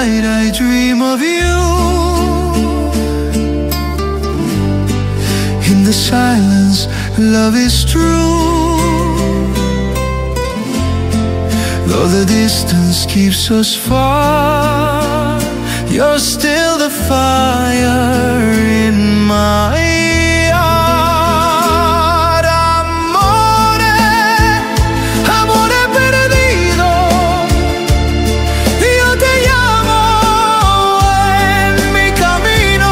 night I dream of you. In the silence, love is true. Though the distance keeps us far, you're still the fire in my heart. Amore, amore perdido, yo te llamo en mi camino.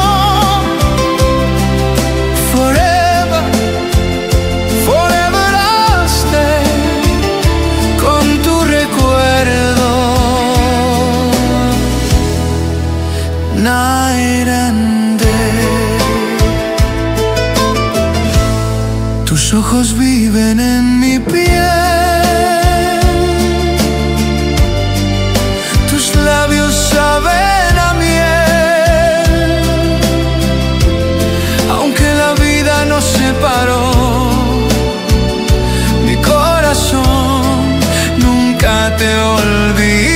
Forever, forever I'll stay con tu recuerdo. Night and day. Tus ojos viven en mi piel, tus labios saben a miel. Aunque la vida nos separó, mi corazón nunca te olvidó.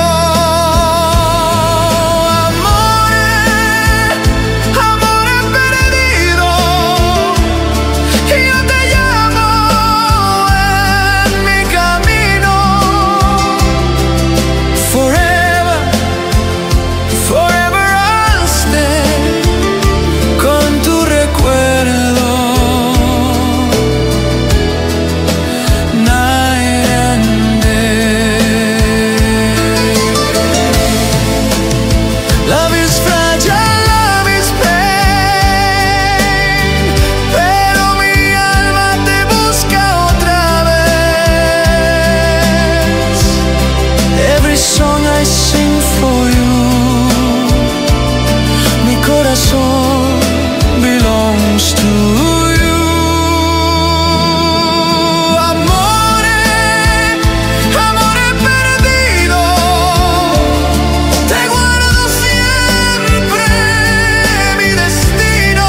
Belongs to you. Amore, amore perdido, te guardo siempre mi destino.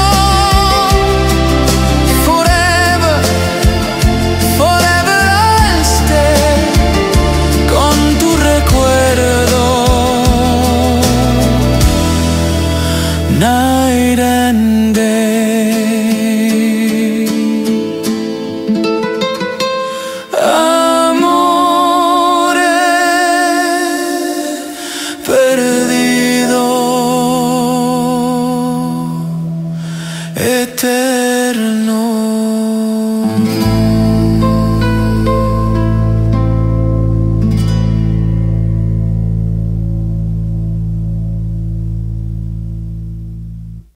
Forever, forever I'll stay con tu recuerdo. Night and day. Amore perdido, eterno.